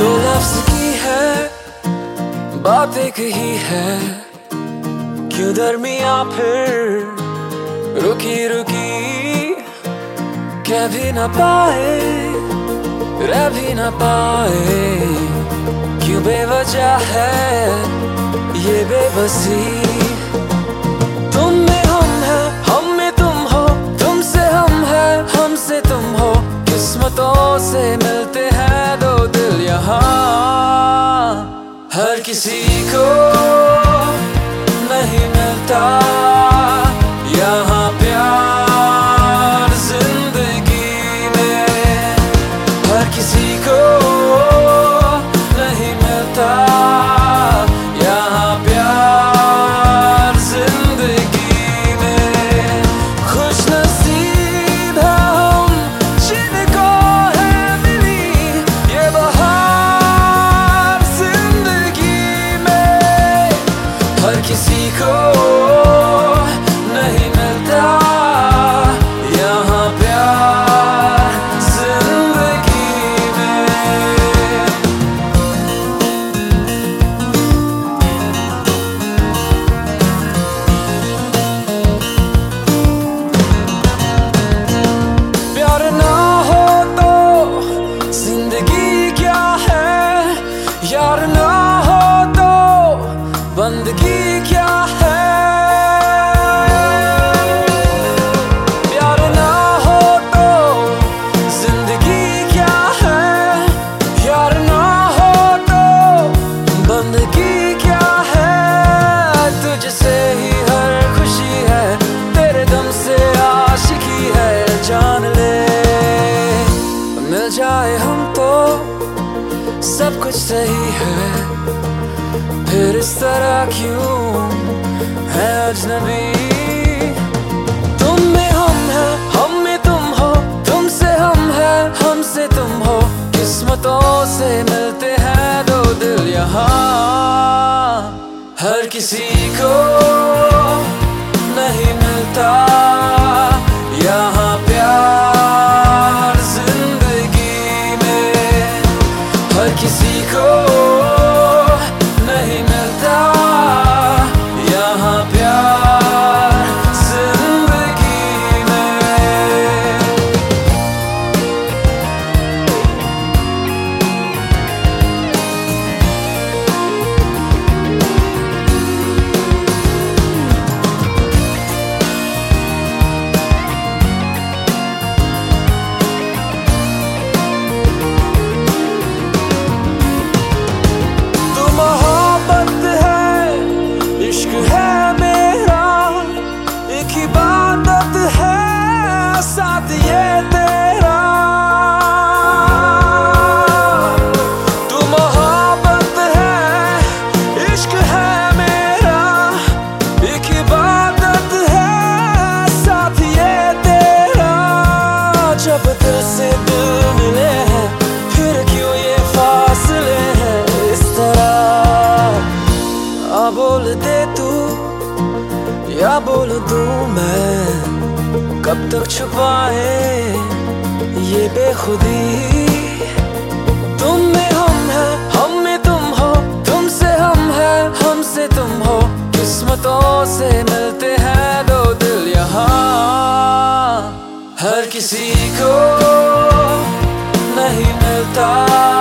तो लफ्ज की है बात एक ही है, क्यों दरमिया फिर रुकी रुकी, कह भी ना पाए रह भी ना पाए, क्यों बेवजह है ये बेबसी। तुम में हम है, हम में तुम हो, तुमसे हम है, हमसे तुम हो, किस्मतों से मिलते हैं दो दिल यहाँ। हर किसी को नहीं मिलता यहाँ प्यार जिंदगी में, हर किसी को नहीं मिलता यहाँ प्यार जिंदगी में। खुश नसीब है हम जिनको है मिली ये बहार जिंदगी में, हर किसी को नहीं मिलता यहाँ प्यार जिंदगी में। प्यार ना हो तो जिंदगी क्या है, यार ना हो तो बंदगी क्या है। प्यार ना हो तो जिंदगी क्या है, यार ना हो तो बंदगी क्या है। तुझसे ही हर खुशी है, तेरे दम से आशिकी है, जान ले मिल जाए हम तो सब कुछ सही है, फिर इस तरह क्यों है अजनबी। तुम में हम है, हम में तुम हो, तुमसे हम है, हमसे तुम हो, किस्मतों से मिलते हैं दो दिल यहाँ। हर किसी को नहीं मिलता यहाँ प्यार जिंदगी में, हर किसी को नहीं मिलता यहाँ प्यार जिंदगी में। तू मोहब्बत है, इश्क है मेरा, एक इबादत है साथ ये तेरा। तू मोहब्बत है, इश्क है मेरा, एक इबादत है साथ ये तेरा। जब दिल से दिल मिले हैं फिर क्यों ये फासले हैं इस तरह। आ बोल दे तू या बोल दूं मैं, कब तक छुपाए ये बेखुदी। तुम में हम है, हम में तुम हो, तुमसे हम है, हमसे तुम हो, किस्मतों से मिलते हैं दो दिल यहाँ। हर किसी को नहीं मिलता